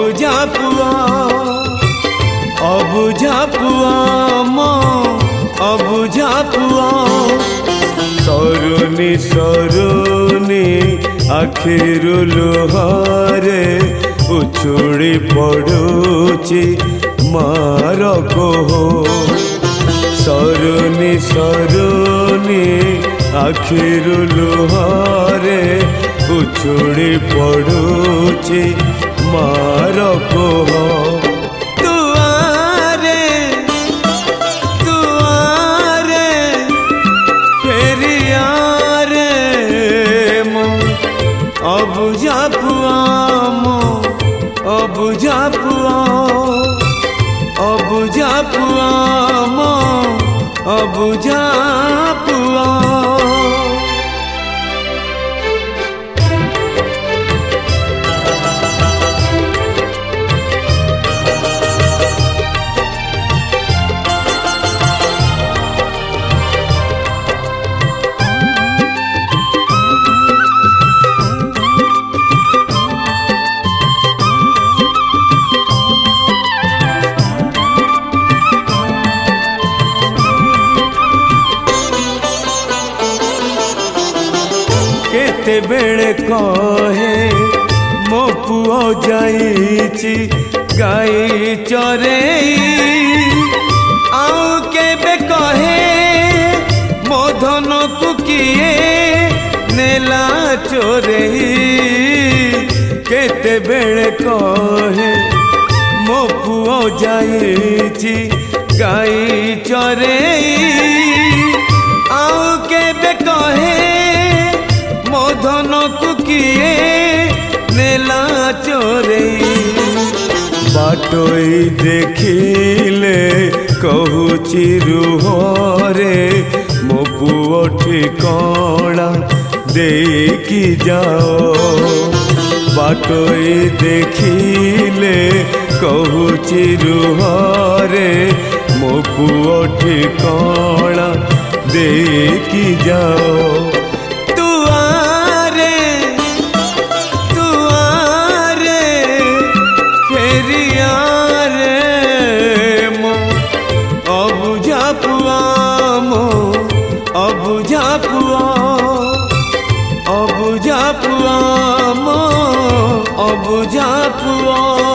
अबुझा पुआ अबुझा पुआ मो अबुझा पुआ सरुनी सरुनी आखिरु लुहारे उछुड़ी पड़ुची मार कोह सरुनी सरुनी आखिरु लुहारे उछुड़ी पड़ुची मार कोह तुआरे तुआरे फेरिया रे मो अबुझा पुआ मो अबुझा पुआ अबुझा पुआ मो अबुझा पुआ केते बेले कहे मो पुओ जाइची गाई चरेई आउ केबे कहे मो धन को किए नेला चोरेई केते बेले कहे मो पुओ जाइची गाई चरेई आउ केबे कहे मो धन को किए नेला चोरेई बाटोई देखिले कहूची रुहरे मो पुओ ठिकाना देकी जाओ बाटोई देखिले कहूची रुहरे मो पुओ ठिकाना देकी जाओ अबुझा पुआ अबुझा पुआ मो अबुझा पुआ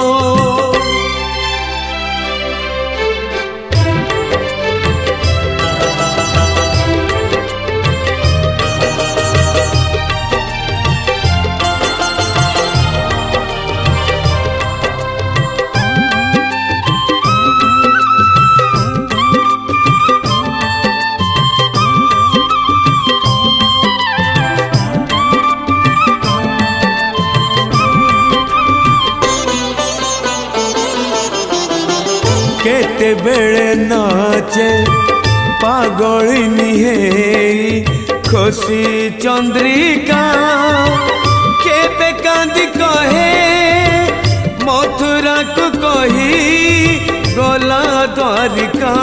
केते बेले नाचे पागलिनी हे खुशी चंद्रिका केते कांदी कहे मथुरा को कही गला द्वारिका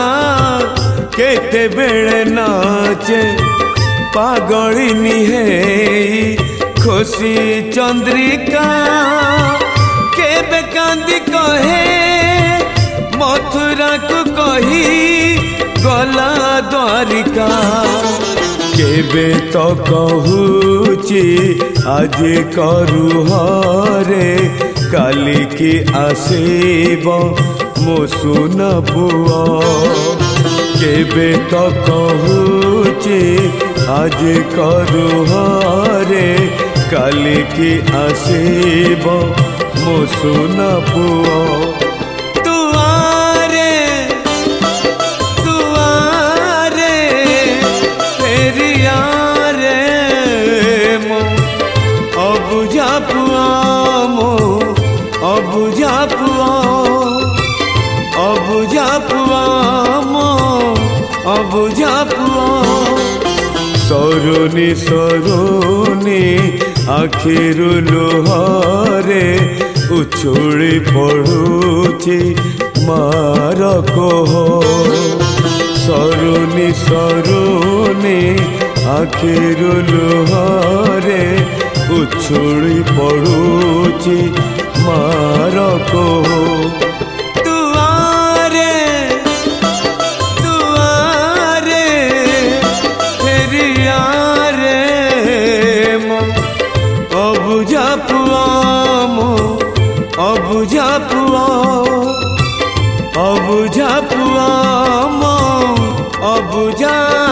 केते बेले नाचे पागलिनी हे खुशी चंद्रिका केते कांदी कहे मथुरा को कही गला द्वारिका केबे तो कहूची आज करू हरे काली की आसीब मो सुन पुआ केबे तो कहूची आज करू हरे काली की आसीब मो सुन पुआ अबुझा पुआ मो अबुझा पुआ अबुझा पुआ मो अबुझा पुआ सरुनी सरुनी आखिरु लुहारे उछुड़ी पड़ुची मार कोह सरुनी सरुनी आखिरु लुहारे उछुड़ी पड़ुची हमार को दुआरे दुआरे फेरिया रे मो अबुझा पुआ मो अबुझा पुआ अबुझा पुआ मो अबुझा